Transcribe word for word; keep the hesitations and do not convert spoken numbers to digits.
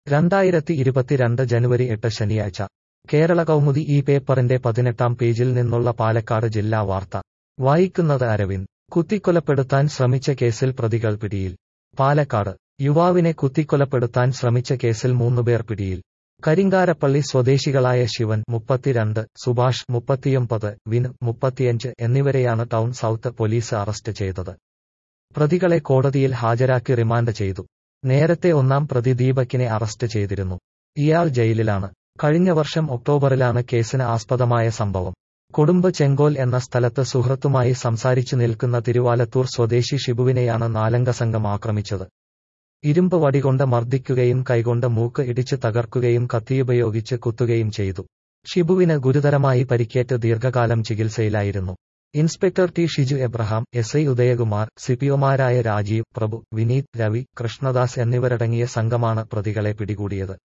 രണ്ടായിരത്തി ഇരുപത്തിരണ്ട് ജനുവരി എട്ട് ശനിയാഴ്ച കേരള കൗമുദി ഈ പേപ്പറിന്റെ പതിനെട്ടാം പേജിൽ നിന്നുള്ള പാലക്കാട് ജില്ലാ വാർത്ത വായിക്കുന്നത് അരവിന്ദ്. കുത്തിക്കൊലപ്പെടുത്താൻ ശ്രമിച്ച കേസിൽ പ്രതികൾ പിടിയിൽ. പാലക്കാട് യുവാവിനെ കുത്തിക്കൊലപ്പെടുത്താൻ ശ്രമിച്ച കേസിൽ മൂന്നുപേർ പിടിയിൽ. കരിങ്കാരപ്പള്ളി സ്വദേശികളായ ശിവൻ മുപ്പത്തിരണ്ട്, സുഭാഷ് മുപ്പത്തിയൊമ്പത്, വിൻ മുപ്പത്തിയഞ്ച് എന്നിവരെയാണ് ടൗൺ സൗത്ത് പോലീസ് അറസ്റ്റ് ചെയ്തത്. പ്രതികളെ കോടതിയിൽ ഹാജരാക്കി റിമാൻഡ് ചെയ്തു. നേരത്തെ ഒന്നാം പ്രതി ദീപകിനെ അറസ്റ്റ് ചെയ്തിരുന്നു. ഇയാൾ ജയിലിലാണ്. കഴിഞ്ഞ വർഷം ഒക്ടോബറിലാണ് കേസിന് ആസ്പദമായ സംഭവം. കൊടുമ്പ് ചെങ്കോൽ എന്ന സ്ഥലത്ത് സുഹൃത്തുമായി സംസാരിച്ചു നിൽക്കുന്ന തിരുവാലത്തൂർ സ്വദേശി ഷിബുവിനെയാണ് നാലംഗ സംഘം ആക്രമിച്ചത്. ഇരുമ്പ് വടികൊണ്ട് മർദ്ദിക്കുകയും കൈകൊണ്ട് മൂക്ക് ഇടിച്ച് തകർക്കുകയും കത്തിയുപയോഗിച്ച് കുത്തുകയും ചെയ്തു. ഷിബുവിന് ഗുരുതരമായി പരിക്കേറ്റ് ദീർഘകാലം ചികിത്സയിലായിരുന്നു. Inspector T Shiju Abraham, S I Udayakumar, സിപിഒമാരായ രാജീവ്, പ്രഭു, വിനീത്, രവി, കൃഷ്ണദാസ് എന്നിവരടങ്ങിയ സംഘമാണ് പ്രതികളെ പിടികൂടിയത്.